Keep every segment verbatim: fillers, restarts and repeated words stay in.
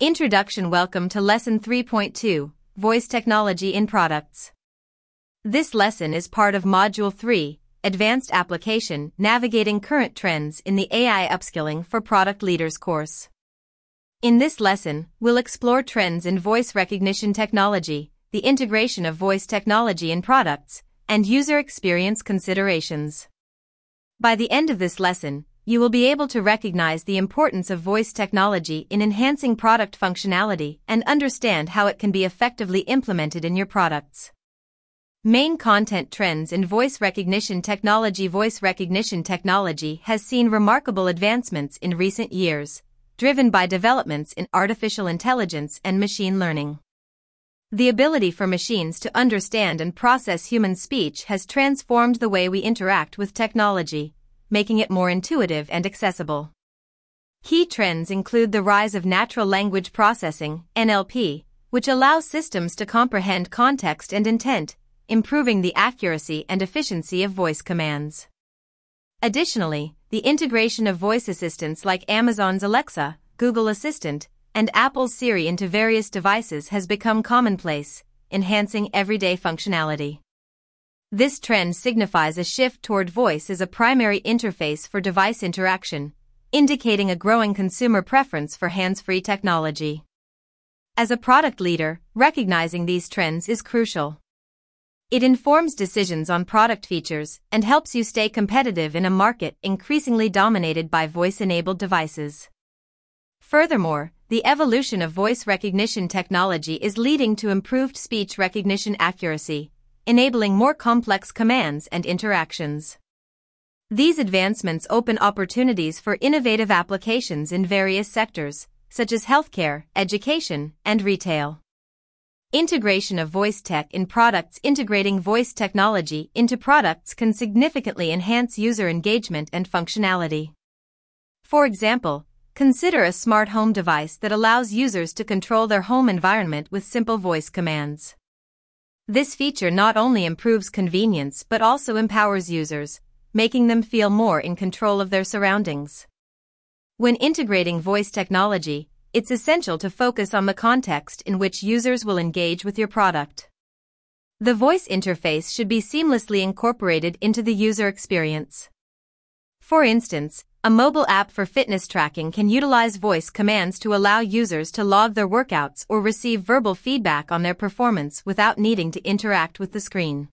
Introduction. Welcome to Lesson three point two, Voice Technology in Products. This lesson is part of Module three, Advanced Application, Navigating Current Trends in the A I Upskilling for Product Leaders course. In this lesson, we'll explore trends in voice recognition technology, the integration of voice technology in products, and user experience considerations. By the end of this lesson, you will be able to recognize the importance of voice technology in enhancing product functionality and understand how it can be effectively implemented in your products. Main content trends in voice recognition technology. Voice recognition technology has seen remarkable advancements in recent years, driven by developments in artificial intelligence and machine learning. The ability for machines to understand and process human speech has transformed the way we interact with technology, making it more intuitive and accessible. Key trends include the rise of natural language processing, N L P, which allows systems to comprehend context and intent, improving the accuracy and efficiency of voice commands. Additionally, the integration of voice assistants like Amazon's Alexa, Google Assistant, and Apple's Siri into various devices has become commonplace, enhancing everyday functionality. This trend signifies a shift toward voice as a primary interface for device interaction, indicating a growing consumer preference for hands-free technology. As a product leader, recognizing these trends is crucial. It informs decisions on product features and helps you stay competitive in a market increasingly dominated by voice-enabled devices. Furthermore, the evolution of voice recognition technology is leading to improved speech recognition accuracy, enabling more complex commands and interactions. These advancements open opportunities for innovative applications in various sectors, such as healthcare, education, and retail. Integration of voice tech in products. Integrating voice technology into products can significantly enhance user engagement and functionality. For example, consider a smart home device that allows users to control their home environment with simple voice commands. This feature not only improves convenience but also empowers users, making them feel more in control of their surroundings. When integrating voice technology, it's essential to focus on the context in which users will engage with your product. The voice interface should be seamlessly incorporated into the user experience. For instance, a mobile app for fitness tracking can utilize voice commands to allow users to log their workouts or receive verbal feedback on their performance without needing to interact with the screen.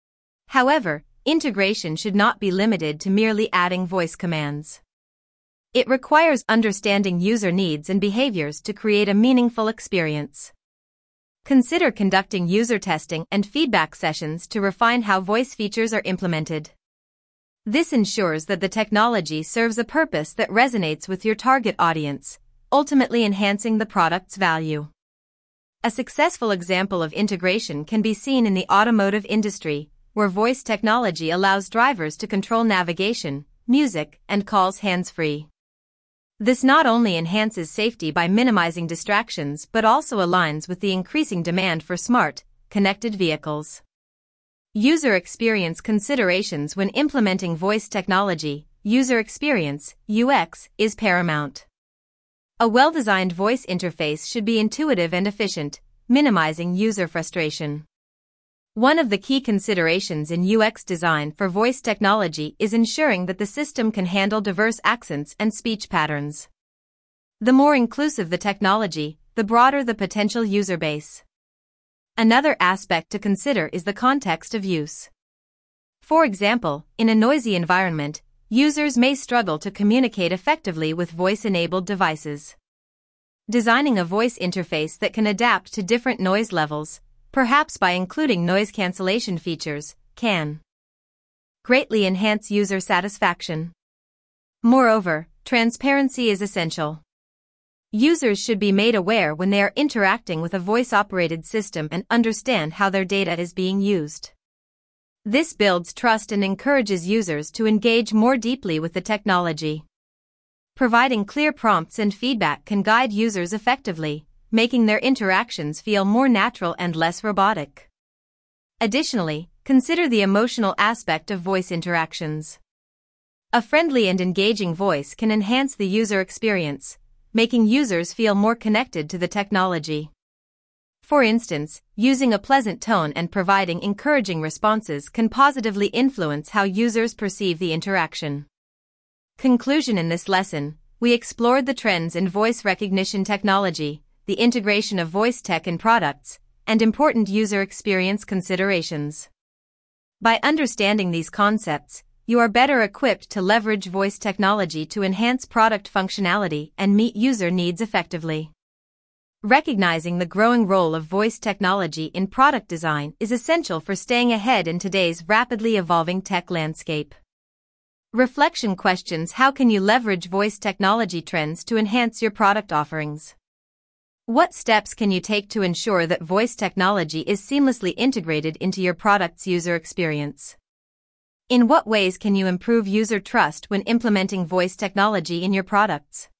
However, integration should not be limited to merely adding voice commands. It requires understanding user needs and behaviors to create a meaningful experience. Consider conducting user testing and feedback sessions to refine how voice features are implemented. This ensures that the technology serves a purpose that resonates with your target audience, ultimately enhancing the product's value. A successful example of integration can be seen in the automotive industry, where voice technology allows drivers to control navigation, music, and calls hands-free. This not only enhances safety by minimizing distractions but also aligns with the increasing demand for smart, connected vehicles. User experience considerations. When implementing voice technology, user experience, U X, is paramount. A well-designed voice interface should be intuitive and efficient, minimizing user frustration. One of the key considerations in U X design for voice technology is ensuring that the system can handle diverse accents and speech patterns. The more inclusive the technology, the broader the potential user base. Another aspect to consider is the context of use. For example, in a noisy environment, users may struggle to communicate effectively with voice-enabled devices. Designing a voice interface that can adapt to different noise levels, perhaps by including noise cancellation features, can greatly enhance user satisfaction. Moreover, transparency is essential. Users should be made aware when they are interacting with a voice-operated system and understand how their data is being used. This builds trust and encourages users to engage more deeply with the technology. Providing clear prompts and feedback can guide users effectively, making their interactions feel more natural and less robotic. Additionally, consider the emotional aspect of voice interactions. A friendly and engaging voice can enhance the user experience, making users feel more connected to the technology. For instance, using a pleasant tone and providing encouraging responses can positively influence how users perceive the interaction. Conclusion: in this lesson, we explored the trends in voice recognition technology, the integration of voice tech in products, and important user experience considerations. By understanding these concepts, you are better equipped to leverage voice technology to enhance product functionality and meet user needs effectively. Recognizing the growing role of voice technology in product design is essential for staying ahead in today's rapidly evolving tech landscape. Reflection questions: how can you leverage voice technology trends to enhance your product offerings? What steps can you take to ensure that voice technology is seamlessly integrated into your product's user experience? In what ways can you improve user trust when implementing voice technology in your products?